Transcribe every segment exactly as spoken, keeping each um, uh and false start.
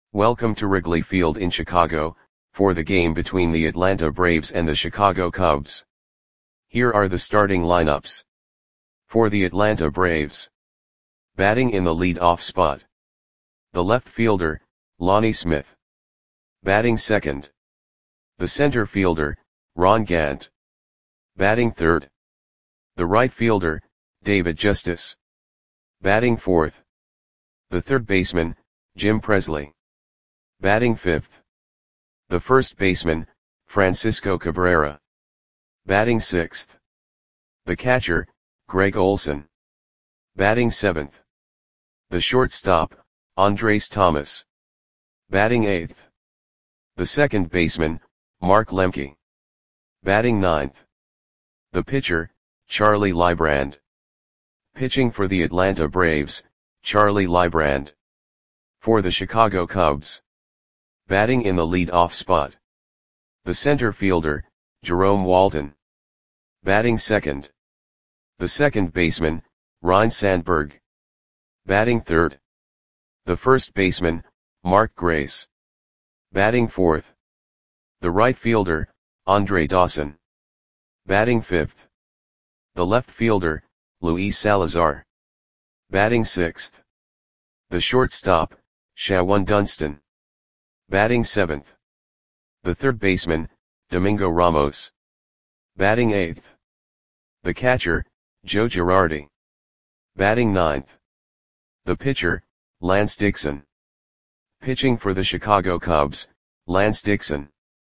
Welcome to Wrigley Field in Chicago, for the game between the Atlanta Braves and the Chicago Cubs. Here are the starting lineups. For the Atlanta Braves. Batting in the lead-off spot. The left fielder, Lonnie Smith. Batting second. The center fielder, Ron Gant. Batting third. The right fielder, David Justice. Batting fourth. The third baseman, Jim Presley. Batting fifth. The first baseman, Francisco Cabrera. Batting sixth. The catcher, Greg Olson. Batting seventh. The shortstop, Andres Thomas. Batting eighth. The second baseman, Mark Lemke. Batting ninth. The pitcher, Charlie Leibrand. Pitching for the Atlanta Braves, Charlie Leibrand. For the Chicago Cubs. Batting in the lead-off spot. The center fielder, Jerome Walton. Batting second. The second baseman, Ryne Sandberg. Batting third. The first baseman, Mark Grace. Batting fourth. The right fielder, Andre Dawson. Batting fifth. The left fielder, Luis Salazar. Batting sixth. The shortstop, Shawon Dunston. Batting seventh. The third baseman, Domingo Ramos. Batting eighth. The catcher, Joe Girardi. Batting ninth. The pitcher, Lance Dixon. Pitching for the Chicago Cubs, Lance Dixon.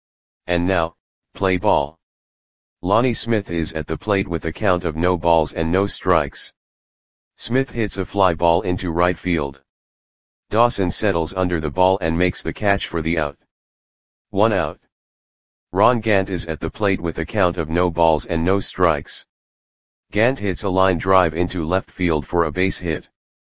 And now, play ball. Lonnie Smith is at the plate with a count of no balls and no strikes. Smith hits a fly ball into right field. Dawson settles under the ball and makes the catch for the out. One out. Ron Gant is at the plate with a count of no balls and no strikes. Gant hits a line drive into left field for a base hit.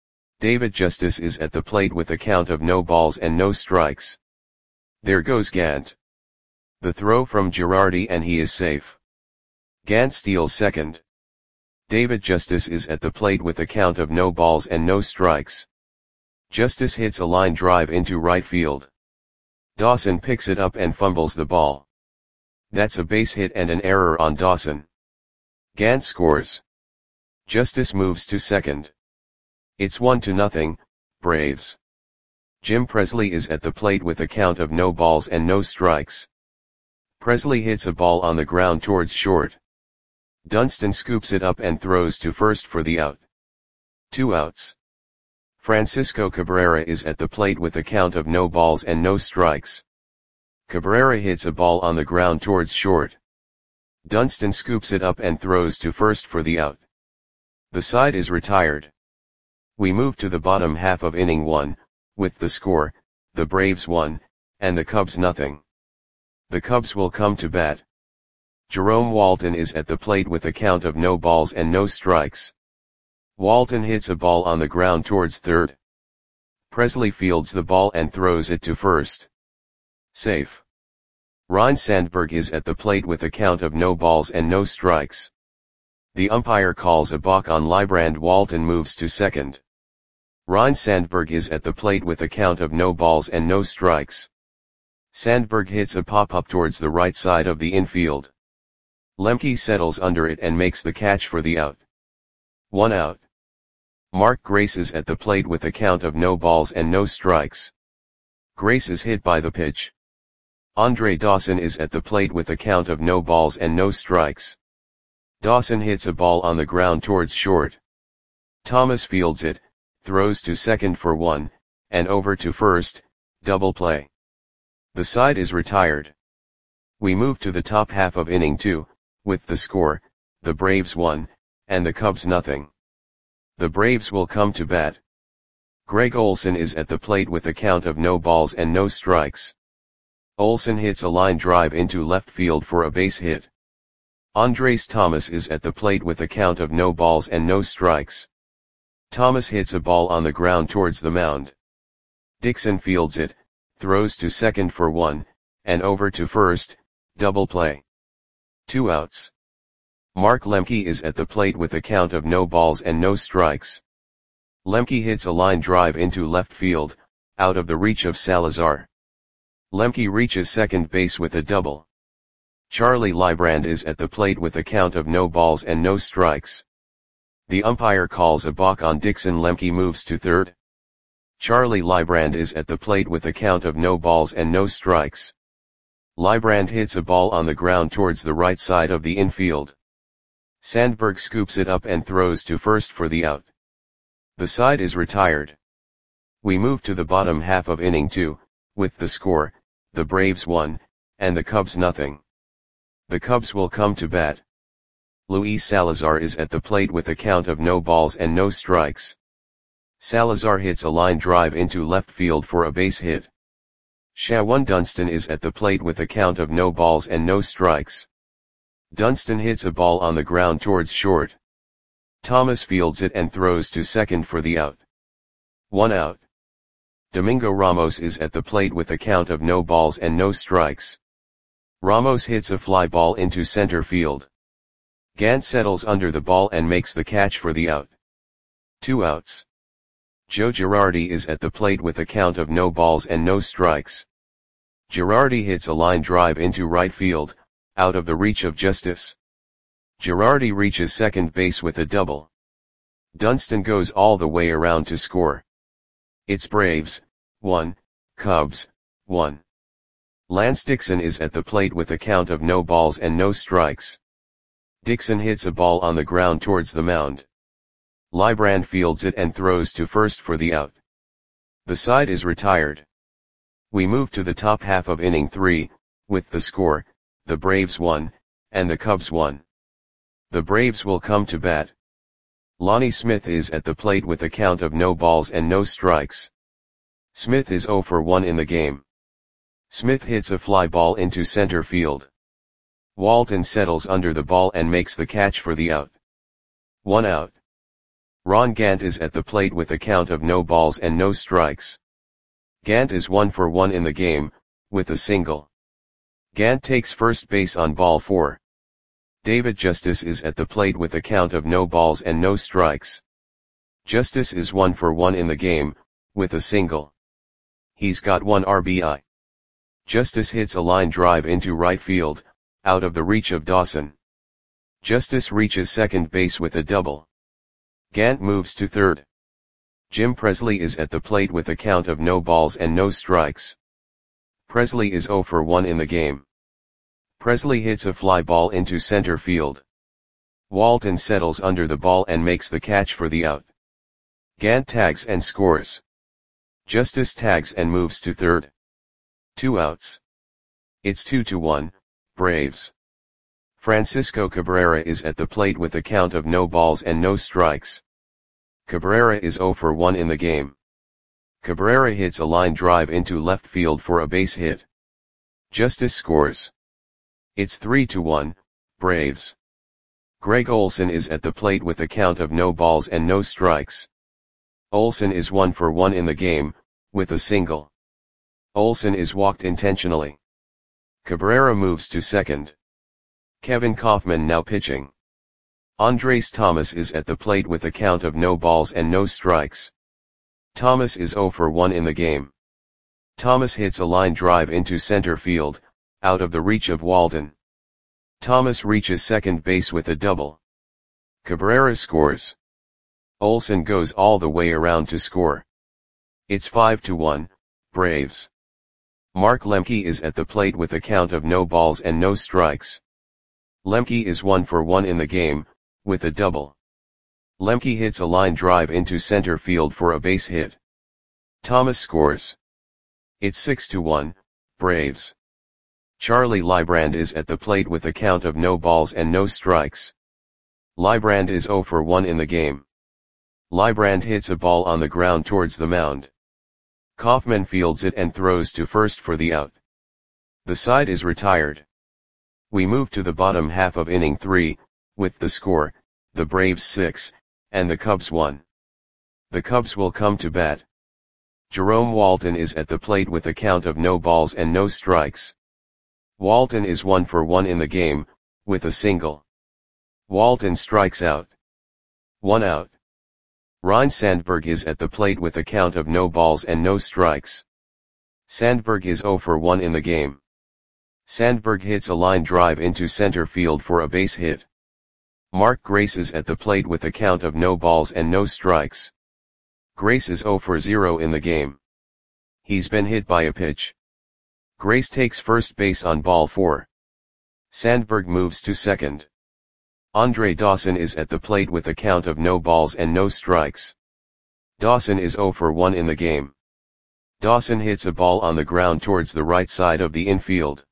David Justice is at the plate with a count of no balls and no strikes. There goes Gant. The throw from Girardi and he is safe. Gant steals second. David Justice is at the plate with a count of no balls and no strikes. Justice hits a line drive into right field. Dawson picks it up and fumbles the ball. That's a base hit and an error on Dawson. Gant scores. Justice moves to second. It's one to nothing, Braves. Jim Presley is at the plate with a count of no balls and no strikes. Presley hits a ball on the ground towards short. Dunston scoops it up and throws to first for the out. Two outs. Francisco Cabrera is at the plate with a count of no balls and no strikes. Cabrera hits a ball on the ground towards short. Dunston scoops it up and throws to first for the out. The side is retired. We move to the bottom half of inning one, with the score, the Braves one, and the Cubs nothing. The Cubs will come to bat. Jerome Walton is at the plate with a count of no balls and no strikes. Walton hits a ball on the ground towards third. Presley fields the ball and throws it to first. Safe. Ryne Sandberg is at the plate with a count of no balls and no strikes. The umpire calls a balk on Leibrand. Walton moves to second. Ryne Sandberg is at the plate with a count of no balls and no strikes. Sandberg hits a pop-up towards the right side of the infield. Lemke settles under it and makes the catch for the out. One out. Mark Grace is at the plate with a count of no balls and no strikes. Grace is hit by the pitch. Andre Dawson is at the plate with a count of no balls and no strikes. Dawson hits a ball on the ground towards short. Thomas fields it, throws to second for one, and over to first, double play. The side is retired. We move to the top half of inning two, with the score, the Braves one, and the Cubs nothing. The Braves will come to bat. Greg Olson is at the plate with a count of no balls and no strikes. Olson hits a line drive into left field for a base hit. Andres Thomas is at the plate with a count of no balls and no strikes. Thomas hits a ball on the ground towards the mound. Dixon fields it, throws to second for one, and over to first, double play. Two outs. Mark Lemke is at the plate with a count of no balls and no strikes. Lemke hits a line drive into left field, out of the reach of Salazar. Lemke reaches second base with a double. Charlie Leibrand is at the plate with a count of no balls and no strikes. The umpire calls a balk on Dixon. Lemke moves to third. Charlie Leibrand is at the plate with a count of no balls and no strikes. Leibrand hits a ball on the ground towards the right side of the infield. Sandberg scoops it up and throws to first for the out. The side is retired. We move to the bottom half of inning two, with the score, the Braves one, and the Cubs nothing. The Cubs will come to bat. Luis Salazar is at the plate with a count of no balls and no strikes. Salazar hits a line drive into left field for a base hit. Shawan Dunston is at the plate with a count of no balls and no strikes. Dunston hits a ball on the ground towards short. Thomas fields it and throws to second for the out. One out. Domingo Ramos is at the plate with a count of no balls and no strikes. Ramos hits a fly ball into center field. Gant settles under the ball and makes the catch for the out. Two outs. Joe Girardi is at the plate with a count of no balls and no strikes. Girardi hits a line drive into right field, out of the reach of Justice. Girardi reaches second base with a double. Dunston goes all the way around to score. It's Braves, one, Cubs, one. Lance Dixon is at the plate with a count of no balls and no strikes. Dixon hits a ball on the ground towards the mound. Leibrand fields it and throws to first for the out. The side is retired. We move to the top half of inning three, with the score, the Braves one, and the Cubs one. The Braves will come to bat. Lonnie Smith is at the plate with a count of no balls and no strikes. Smith is oh for one in the game. Smith hits a fly ball into center field. Walton settles under the ball and makes the catch for the out. One out. Ron Gant is at the plate with a count of no balls and no strikes. Gant is one for one in the game, with a single. Gant takes first base on ball four. David Justice is at the plate with a count of no balls and no strikes. Justice is one for one in the game, with a single. He's got one R B I. Justice hits a line drive into right field, out of the reach of Dawson. Justice reaches second base with a double. Gant moves to third. Jim Presley is at the plate with a count of no balls and no strikes. Presley is oh for one in the game. Presley hits a fly ball into center field. Walton settles under the ball and makes the catch for the out. Gant tags and scores. Justice tags and moves to third. Two outs. It's two to one, Braves. Francisco Cabrera is at the plate with a count of no balls and no strikes. Cabrera is oh for one in the game. Cabrera hits a line drive into left field for a base hit. Justice scores. It's three to one, Braves. Greg Olson is at the plate with a count of no balls and no strikes. Olson is one for one in the game, with a single. Olson is walked intentionally. Cabrera moves to second. Kevin Kaufman now pitching. Andres Thomas is at the plate with a count of no balls and no strikes. Thomas is oh for one in the game. Thomas hits a line drive into center field, out of the reach of Walton. Thomas reaches second base with a double. Cabrera scores. Olson goes all the way around to score. It's five to one, Braves. Mark Lemke is at the plate with a count of no balls and no strikes. Lemke is one for one in the game, with a double. Lemke hits a line drive into center field for a base hit. Thomas scores. It's six to one, Braves. Charlie Leibrand is at the plate with a count of no balls and no strikes. Leibrand is oh for one in the game. Leibrand hits a ball on the ground towards the mound. Kaufman fields it and throws to first for the out. The side is retired. We move to the bottom half of inning three, with the score, the Braves six, and the Cubs one. The Cubs will come to bat. Jerome Walton is at the plate with a count of no balls and no strikes. Walton is one for one in the game, with a single. Walton strikes out. One out. Ryne Sandberg is at the plate with a count of no balls and no strikes. Sandberg is zero for one in the game. Sandberg hits a line drive into center field for a base hit. Mark Grace is at the plate with a count of no balls and no strikes. Grace is zero for zero in the game. He's been hit by a pitch. Grace takes first base on ball four. Sandberg moves to second. Andre Dawson is at the plate with a count of no balls and no strikes. Dawson is zero for one in the game. Dawson hits a ball on the ground towards the right side of the infield.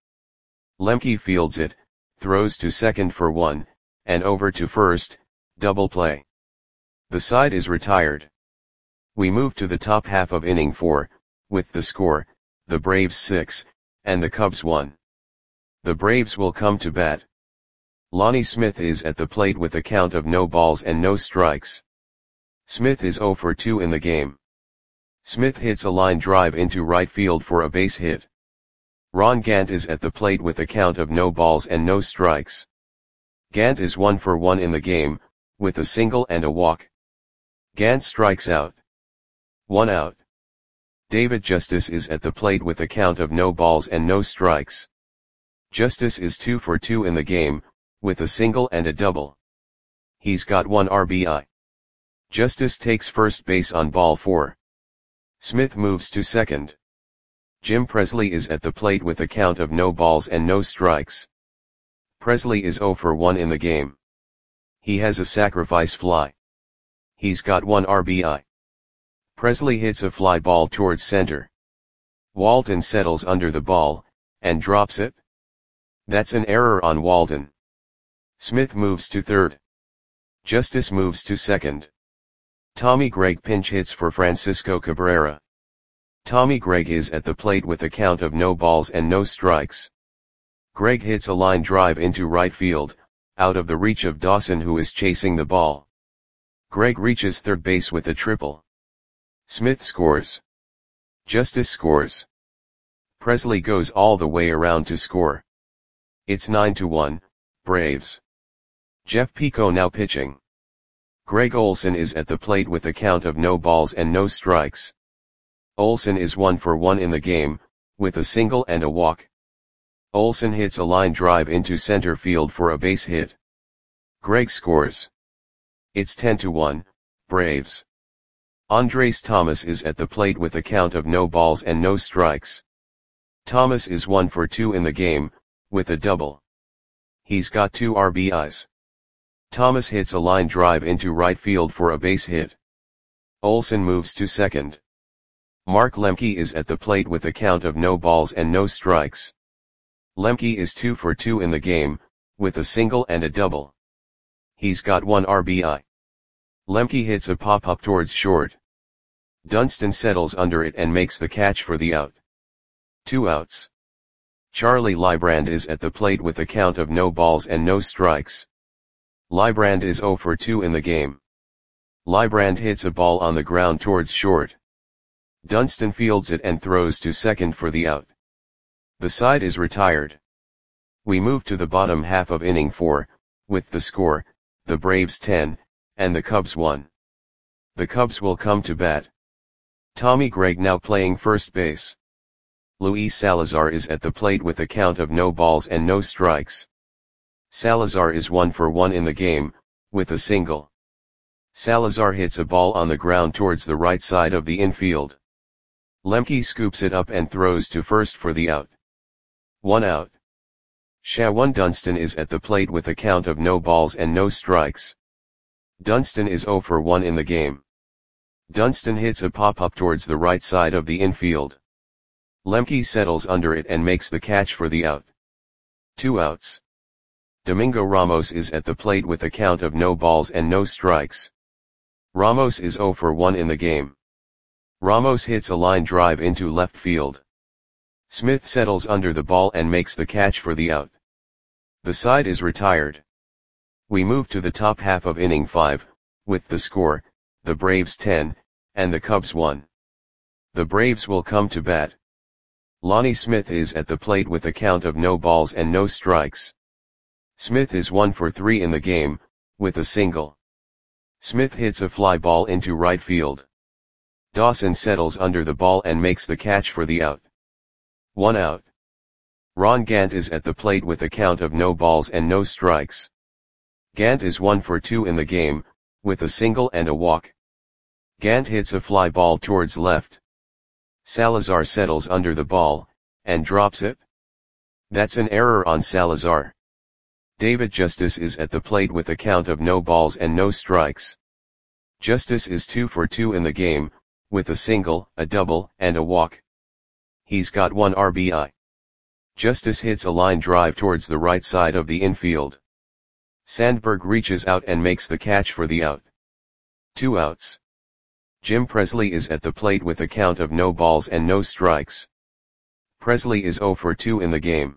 Lemke fields it, throws to second for one, and over to first, double play. The side is retired. We move to the top half of inning four, with the score, the Braves six, and the Cubs one. The Braves will come to bat. Lonnie Smith is at the plate with a count of no balls and no strikes. Smith is zero for two in the game. Smith hits a line drive into right field for a base hit. Ron Gant is at the plate with a count of no balls and no strikes. Gant is one for one in the game, with a single and a walk. Gant strikes out. One out. David Justice is at the plate with a count of no balls and no strikes. Justice is two for two in the game, with a single and a double. He's got one R B I. Justice takes first base on ball four. Smith moves to second. Jim Presley is at the plate with a count of no balls and no strikes. Presley is zero for one in the game. He has a sacrifice fly. He's got one R B I. Presley hits a fly ball towards center. Walton settles under the ball, and drops it. That's an error on Walton. Smith moves to third. Justice moves to second. Tommy Gregg pinch hits for Francisco Cabrera. Tommy Gregg is at the plate with a count of no balls and no strikes. Gregg hits a line drive into right field, out of the reach of Dawson, who is chasing the ball. Gregg reaches third base with a triple. Smith scores. Justice scores. Presley goes all the way around to score. It's nine to one, Braves. Jeff Pico now pitching. Greg Olson is at the plate with a count of no balls and no strikes. Olson is one for one in the game, with a single and a walk. Olson hits a line drive into center field for a base hit. Greg scores. It's ten to one, Braves. Andres Thomas is at the plate with a count of no balls and no strikes. Thomas is one for two in the game, with a double. He's got two R B Is. Thomas hits a line drive into right field for a base hit. Olson moves to second. Mark Lemke is at the plate with a count of no balls and no strikes. Lemke is two for two in the game, with a single and a double. He's got one R B I. Lemke hits a pop-up towards short. Dunston settles under it and makes the catch for the out. Two outs. Charlie Leibrand is at the plate with a count of no balls and no strikes. Leibrand is zero for two in the game. Leibrand hits a ball on the ground towards short. Dunston fields it and throws to second for the out. The side is retired. We move to the bottom half of inning four, with the score, the Braves ten, and the Cubs one. The Cubs will come to bat. Tommy Gregg now playing first base. Luis Salazar is at the plate with a count of no balls and no strikes. Salazar is one for one in the game, with a single. Salazar hits a ball on the ground towards the right side of the infield. Lemke scoops it up and throws to first for the out. One out. Shawan Dunston is at the plate with a count of no balls and no strikes. Dunston is zero for one in the game. Dunston hits a pop-up towards the right side of the infield. Lemke settles under it and makes the catch for the out. Two outs. Domingo Ramos is at the plate with a count of no balls and no strikes. Ramos is zero for one in the game. Ramos hits a line drive into left field. Smith settles under the ball and makes the catch for the out. The side is retired. We move to the top half of inning five, with the score, the Braves ten, and the Cubs one. The Braves will come to bat. Lonnie Smith is at the plate with a count of no balls and no strikes. Smith is one for three in the game, with a single. Smith hits a fly ball into right field. Dawson settles under the ball and makes the catch for the out. One out. Ron Gant is at the plate with a count of no balls and no strikes. Gant is one for two in the game, with a single and a walk. Gant hits a fly ball towards left. Salazar settles under the ball, and drops it. That's an error on Salazar. David Justice is at the plate with a count of no balls and no strikes. Justice is two for two in the game, with a single, a double, and a walk. He's got one R B I. Justice hits a line drive towards the right side of the infield. Sandberg reaches out and makes the catch for the out. Two outs. Jim Presley is at the plate with a count of no balls and no strikes. Presley is zero for two in the game.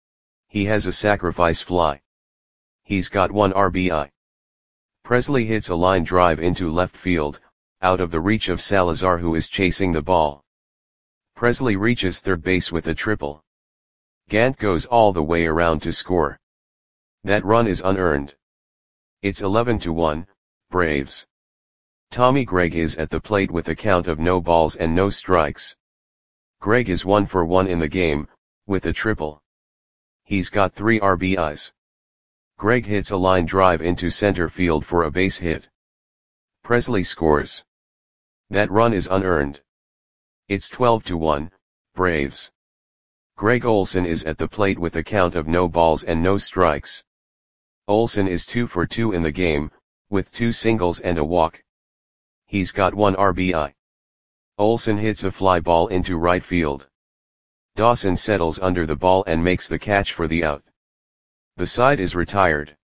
He has a sacrifice fly. He's got one R B I. Presley hits a line drive into left field, out of the reach of Salazar, who is chasing the ball. Presley reaches third base with a triple. Gant goes all the way around to score. That run is unearned. It's eleven to one, Braves. Tommy Gregg is at the plate with a count of no balls and no strikes. Gregg is one for one in the game, with a triple. He's got three R B Is. Gregg hits a line drive into center field for a base hit. Presley scores. That run is unearned. It's twelve to one, Braves. Greg Olson is at the plate with a count of no balls and no strikes. Olson is two for two in the game, with two singles and a walk. He's got one R B I. Olson hits a fly ball into right field. Dawson settles under the ball and makes the catch for the out. The side is retired.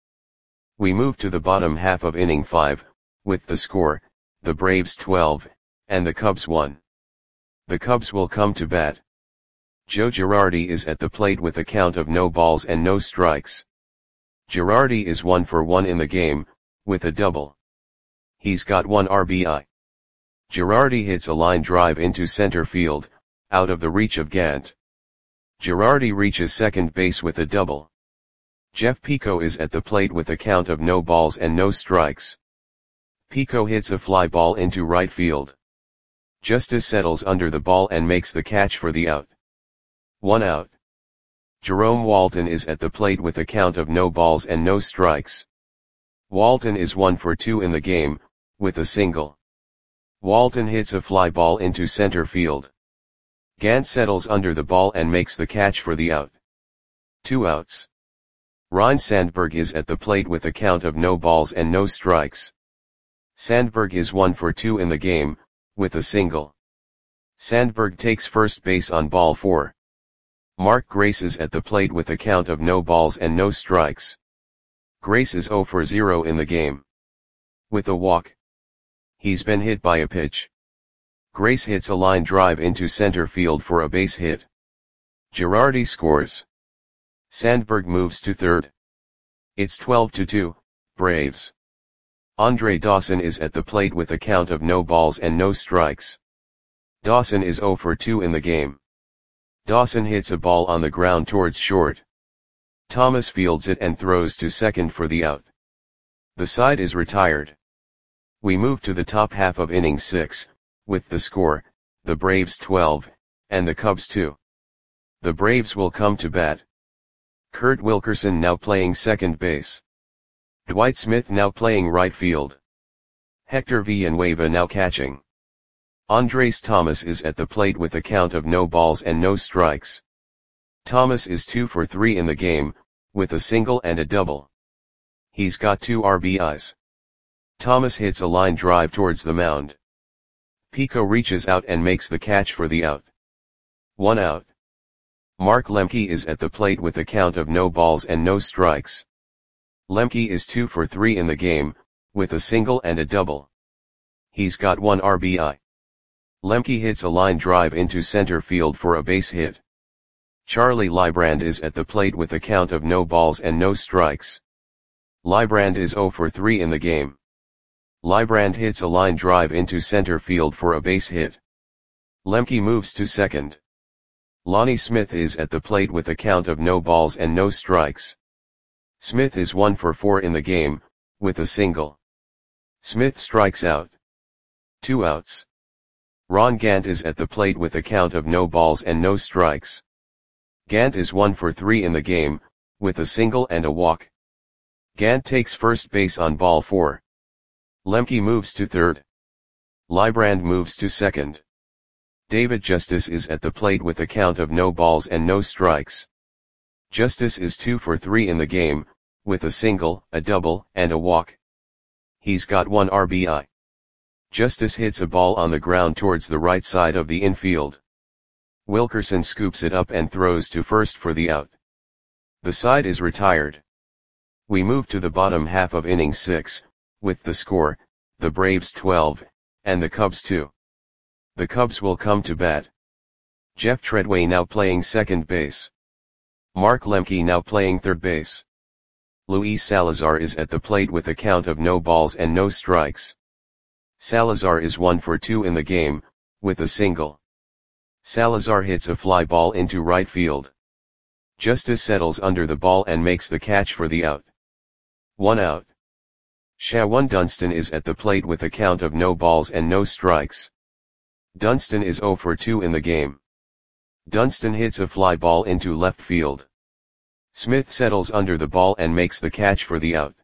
We move to the bottom half of inning five, with the score, the Braves twelve, and the Cubs one. The Cubs will come to bat. Joe Girardi is at the plate with a count of no balls and no strikes. Girardi is one for one in the game, with a double. He's got one R B I. Girardi hits a line drive into center field, out of the reach of Gant. Girardi reaches second base with a double. Jeff Pico is at the plate with a count of no balls and no strikes. Pico hits a fly ball into right field. Justice settles under the ball and makes the catch for the out. One out. Jerome Walton is at the plate with a count of no balls and no strikes. Walton is one for two in the game, with a single. Walton hits a fly ball into center field. Gant settles under the ball and makes the catch for the out. Two outs. Ryne Sandberg is at the plate with a count of no balls and no strikes. Sandberg is one for two in the game, with a single. Sandberg takes first base on ball four. Mark Grace is at the plate with a count of no balls and no strikes. Grace is zero for zero in the game. With a walk. He's been hit by a pitch. Grace hits a line drive into center field for a base hit. Girardi scores. Sandberg moves to third. It's twelve to two, Braves. Andre Dawson is at the plate with a count of no balls and no strikes. Dawson is zero for two in the game. Dawson hits a ball on the ground towards short. Thomas fields it and throws to second for the out. The side is retired. We move to the top half of inning six, with the score, the Braves twelve, and the Cubs two. The Braves will come to bat. Kurt Wilkerson now playing second base. Dwight Smith now playing right field. Hector Villanueva now catching. Andres Thomas is at the plate with a count of no balls and no strikes. Thomas is two for three in the game, with a single and a double. He's got two R B Is. Thomas hits a line drive towards the mound. Pico reaches out and makes the catch for the out. One out. Mark Lemke is at the plate with a count of no balls and no strikes. Lemke is two for three in the game, with a single and a double. He's got one R B I. Lemke hits a line drive into center field for a base hit. Charlie Leibrand is at the plate with a count of no balls and no strikes. Leibrand is zero for three in the game. Leibrand hits a line drive into center field for a base hit. Lemke moves to second. Lonnie Smith is at the plate with a count of no balls and no strikes. Smith is one for four in the game, with a single. Smith strikes out. Two outs. Ron Gant is at the plate with a count of no balls and no strikes. Gant is one for three in the game, with a single and a walk. Gant takes first base on ball four. Lemke moves to third. Librand moves to second. David Justice is at the plate with a count of no balls and no strikes. Justice is two for three in the game, with a single, a double, and a walk. He's got one R B I. Justice hits a ball on the ground towards the right side of the infield. Wilkerson scoops it up and throws to first for the out. The side is retired. We move to the bottom half of inning six, with the score, the Braves twelve, and the Cubs two. The Cubs will come to bat. Jeff Treadway now playing second base. Mark Lemke now playing third base. Luis Salazar is at the plate with a count of no balls and no strikes. Salazar is one for two in the game, with a single. Salazar hits a fly ball into right field. Justice settles under the ball and makes the catch for the out. One out. Shawan Dunston is at the plate with a count of no balls and no strikes. Dunston is zero for two in the game. Dunston hits a fly ball into left field. Smith settles under the ball and makes the catch for the out.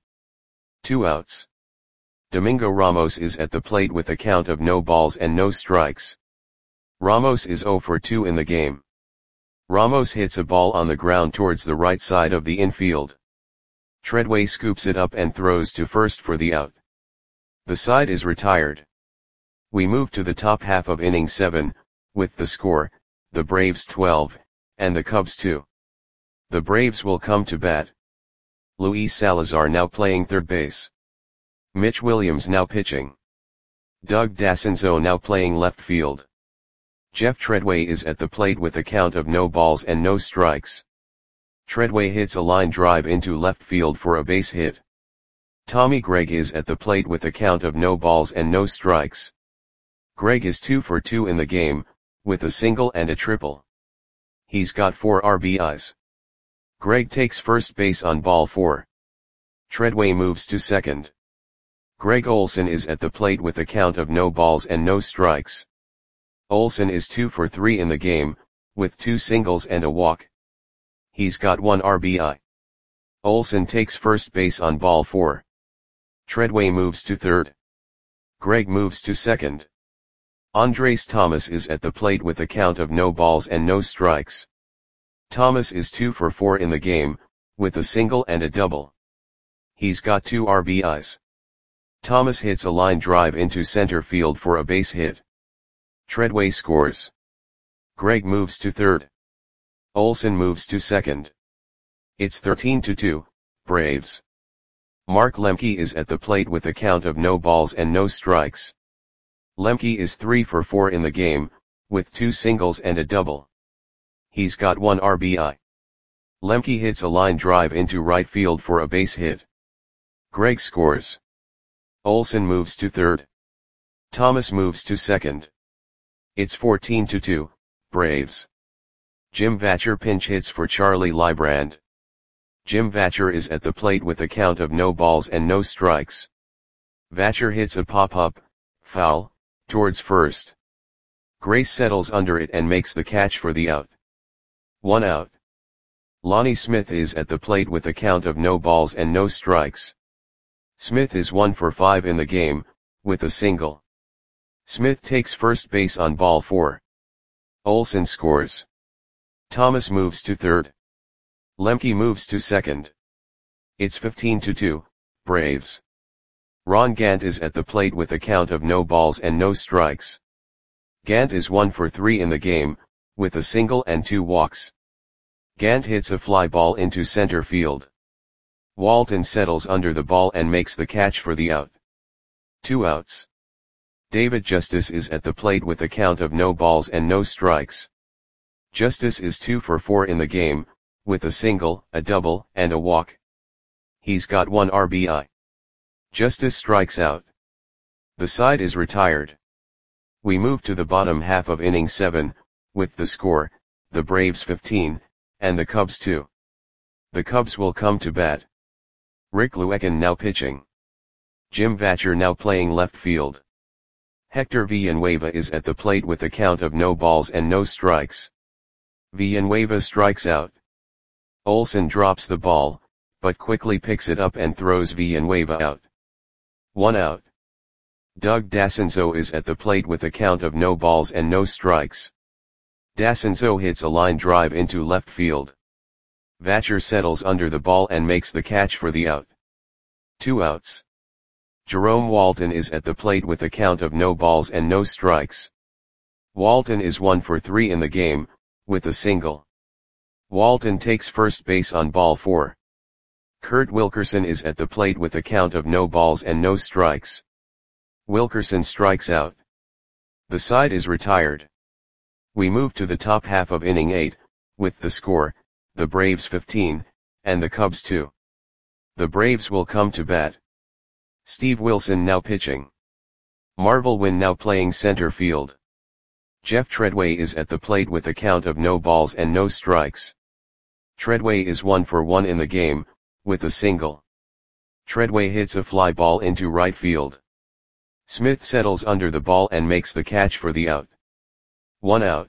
Two outs. Domingo Ramos is at the plate with a count of no balls and no strikes. Ramos is zero for two in the game. Ramos hits a ball on the ground towards the right side of the infield. Treadway scoops it up and throws to first for the out. The side is retired. We move to the top half of inning seven, with the score, the Braves twelve, and the Cubs two. The Braves will come to bat. Luis Salazar now playing third base. Mitch Williams now pitching. Doug Dassenzo now playing left field. Jeff Treadway is at the plate with a count of no balls and no strikes. Treadway hits a line drive into left field for a base hit. Tommy Gregg is at the plate with a count of no balls and no strikes. Gregg is two for two in the game, with a single and a triple. He's got four R B Is. Gregg takes first base on ball four. Treadway moves to second. Greg Olson is at the plate with a count of no balls and no strikes. Olson is two for three in the game, with two singles and a walk. He's got one R B I. Olson takes first base on ball four. Treadway moves to third. Gregg moves to second. Andres Thomas is at the plate with a count of no balls and no strikes. Thomas is two for four in the game, with a single and a double. He's got two R B Is. Thomas hits a line drive into center field for a base hit. Treadway scores. Gregg moves to third. Olson moves to second. It's thirteen to two, Braves. Mark Lemke is at the plate with a count of no balls and no strikes. Lemke is three for four in the game, with two singles and a double. He's got one R B I. Lemke hits a line drive into right field for a base hit. Gregg scores. Olson moves to third. Thomas moves to second. It's fourteen to two, Braves. Jim Vatcher pinch hits for Charlie Librand. Jim Vatcher is at the plate with a count of no balls and no strikes. Vatcher hits a pop-up, foul, towards first. Grace settles under it and makes the catch for the out. One out. Lonnie Smith is at the plate with a count of no balls and no strikes. Smith is one for five in the game, with a single. Smith takes first base on ball four. Olson scores. Thomas moves to third. Lemke moves to second. It's fifteen to two, Braves. Ron Gant is at the plate with a count of no balls and no strikes. Gant is one for three in the game, with a single and two walks. Gant hits a fly ball into center field. Walton settles under the ball and makes the catch for the out. Two outs. David Justice is at the plate with a count of no balls and no strikes. Justice is two for four in the game, with a single, a double, and a walk. He's got one R B I. Justice strikes out. The side is retired. We move to the bottom half of inning seven, with the score, the Braves fifteen, and the Cubs two. The Cubs will come to bat. Rick Luekin now pitching. Jim Vatcher now playing left field. Hector Villanueva is at the plate with a count of no balls and no strikes. Villanueva strikes out. Olson drops the ball, but quickly picks it up and throws Villanueva out. One out. Doug Dascenzo is at the plate with a count of no balls and no strikes. Dascenzo hits a line drive into left field. Vatcher settles under the ball and makes the catch for the out. Two outs. Jerome Walton is at the plate with a count of no balls and no strikes. Walton is one for three in the game, with a single. Walton takes first base on ball four. Kurt Wilkerson is at the plate with a count of no balls and no strikes. Wilkerson strikes out. The side is retired. We move to the top half of inning eight, with the score, the Braves fifteen, and the Cubs two. The Braves will come to bat. Steve Wilson now pitching. Marvel Wynn now playing center field. Jeff Treadway is at the plate with a count of no balls and no strikes. Treadway is one for one in the game, with a single. Treadway hits a fly ball into right field. Smith settles under the ball and makes the catch for the out. One out.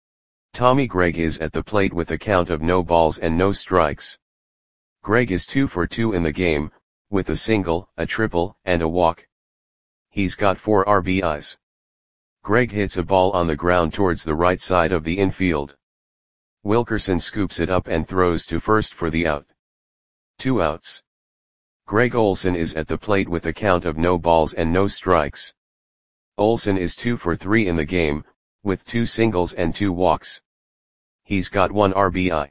Tommy Gregg is at the plate with a count of no balls and no strikes. Gregg is two for two in the game, with a single, a triple, and a walk. He's got four R B Is. Gregg hits a ball on the ground towards the right side of the infield. Wilkerson scoops it up and throws to first for the out. Two outs. Greg Olson is at the plate with a count of no balls and no strikes. Olson is two for three in the game, with two singles and two walks. He's got one R B I.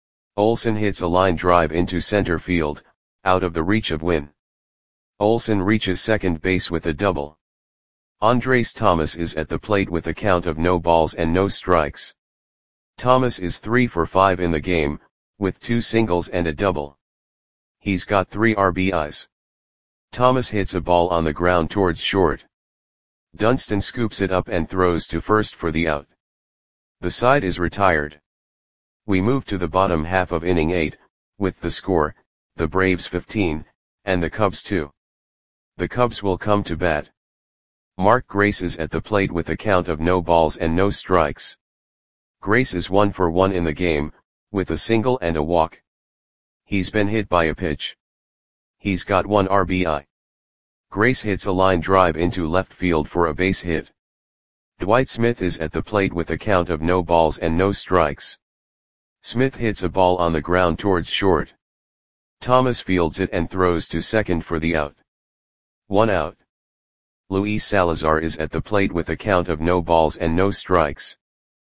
Olson hits a line drive into center field, out of the reach of Wynn. Olson reaches second base with a double. Andres Thomas is at the plate with a count of no balls and no strikes. Thomas is three for five in the game, with two singles and a double. He's got three R B Is. Thomas hits a ball on the ground towards short. Dunston scoops it up and throws to first for the out. The side is retired. We move to the bottom half of inning eight, with the score, the Braves fifteen, and the Cubs two. The Cubs will come to bat. Mark Grace is at the plate with a count of no balls and no strikes. Grace is one for one in the game, with a single and a walk. He's been hit by a pitch. He's got one R B I. Grace hits a line drive into left field for a base hit. Dwight Smith is at the plate with a count of no balls and no strikes. Smith hits a ball on the ground towards short. Thomas fields it and throws to second for the out. One out. Luis Salazar is at the plate with a count of no balls and no strikes.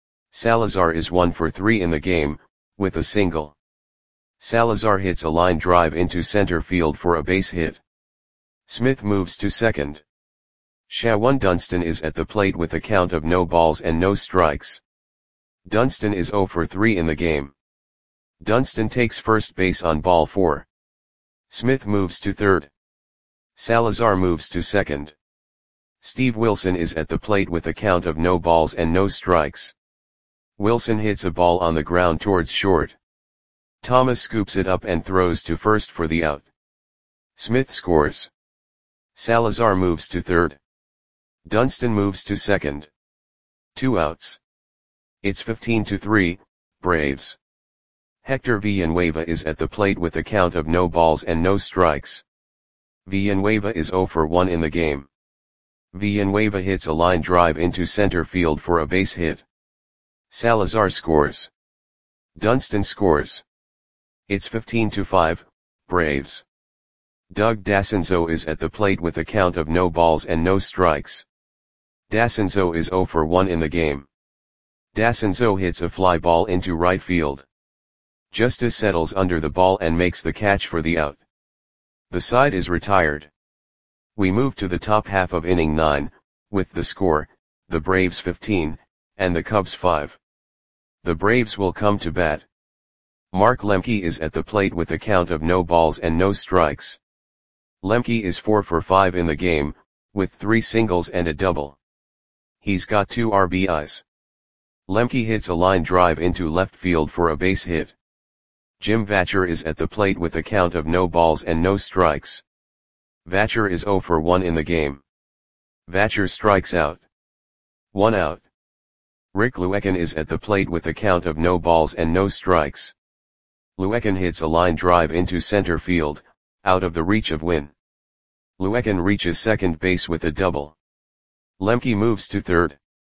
Salazar is one for three in the game, with a single. Salazar hits a line drive into center field for a base hit. Smith moves to second. Shawan Dunston is at the plate with a count of no balls and no strikes. Dunston is zero for three in the game. Dunston takes first base on ball four. Smith moves to third. Salazar moves to second. Steve Wilson is at the plate with a count of no balls and no strikes. Wilson hits a ball on the ground towards short. Thomas scoops it up and throws to first for the out. Smith scores. Salazar moves to third. Dunston moves to second. Two outs. It's fifteen to three, Braves. Hector Villanueva is at the plate with a count of no balls and no strikes. Villanueva is zero for one in the game. Villanueva hits a line drive into center field for a base hit. Salazar scores. Dunston scores. It's fifteen to five, Braves. Doug Dascenzo is at the plate with a count of no balls and no strikes. Dascenzo is zero for one in the game. Dascenzo hits a fly ball into right field. Justice settles under the ball and makes the catch for the out. The side is retired. We move to the top half of inning nine, with the score, the Braves fifteen, and the Cubs five. The Braves will come to bat. Mark Lemke is at the plate with a count of no balls and no strikes. Lemke is four for five in the game, with three singles and a double. He's got two R B Is. Lemke hits a line drive into left field for a base hit. Jim Vatcher is at the plate with a count of no balls and no strikes. Vacher is zero for one in the game. Vacher strikes out. One out. Rick Luekin is at the plate with a count of no balls and no strikes. Luekin hits a line drive into center field, out of the reach of Wynn. Luekin reaches second base with a double. Lemke moves to third.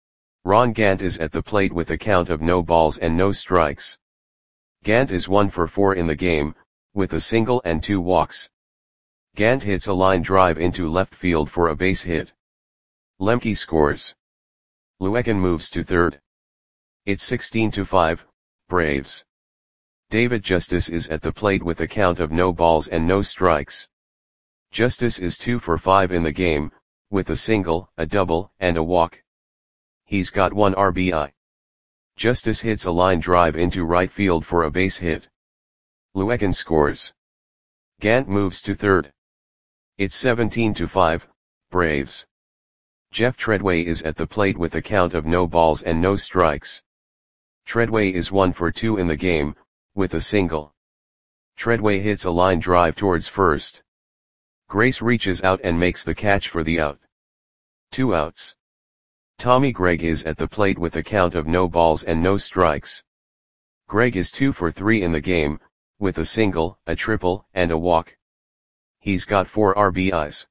Ron Gant is at the plate with a count of no balls and no strikes. Gant is one for four in the game, with a single and two walks. Gant hits a line drive into left field for a base hit. Lemke scores. Luekin moves to third. It's sixteen to five, Braves. David Justice is at the plate with a count of no balls and no strikes. Justice is two for five in the game, with a single, a double, and a walk. He's got one R B I. Justice hits a line drive into right field for a base hit. Luekin scores. Gant moves to third. It's seventeen to five, Braves. Jeff Treadway is at the plate with a count of no balls and no strikes. Treadway is one for two in the game, with a single. Treadway hits a line drive towards first. Grace reaches out and makes the catch for the out. Two outs. Tommy Gregg is at the plate with a count of no balls and no strikes. Gregg is two for three in the game, with a single, a triple, and a walk. He's got four R B Is.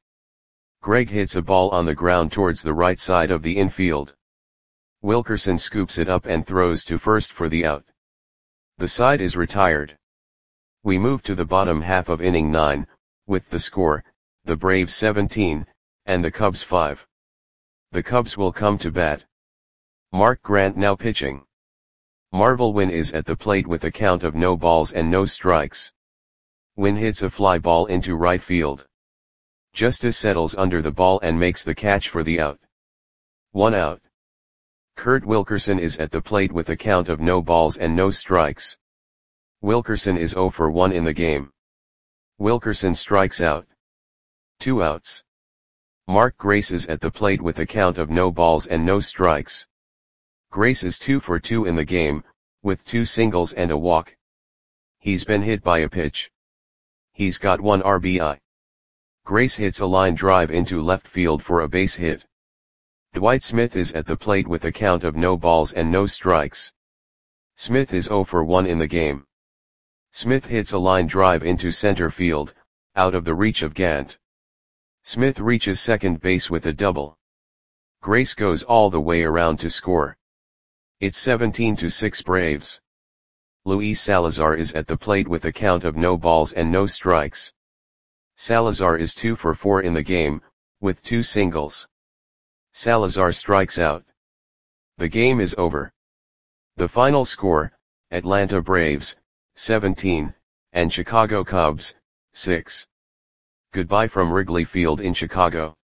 Gregg hits a ball on the ground towards the right side of the infield. Wilkerson scoops it up and throws to first for the out. The side is retired. We move to the bottom half of inning nine, with the score, the Braves seventeen, and the Cubs five. The Cubs will come to bat. Mark Grant now pitching. Marvel Wynn is at the plate with a count of no balls and no strikes. Wynn hits a fly ball into right field. Justice settles under the ball and makes the catch for the out. One out. Kurt Wilkerson is at the plate with a count of no balls and no strikes. Wilkerson is zero for one in the game. Wilkerson strikes out. Two outs. Mark Grace is at the plate with a count of no balls and no strikes. Grace is two for two in the game, with two singles and a walk. He's been hit by a pitch. He's got one R B I. Grace hits a line drive into left field for a base hit. Dwight Smith is at the plate with a count of no balls and no strikes. Smith is zero for one in the game. Smith hits a line drive into center field, out of the reach of Gant. Smith reaches second base with a double. Grace goes all the way around to score. It's seventeen to six Braves. Luis Salazar is at the plate with a count of no balls and no strikes. Salazar is two for four in the game, with two singles. Salazar strikes out. The game is over. The final score, Atlanta Braves, seventeen, and Chicago Cubs, six. Goodbye from Wrigley Field in Chicago.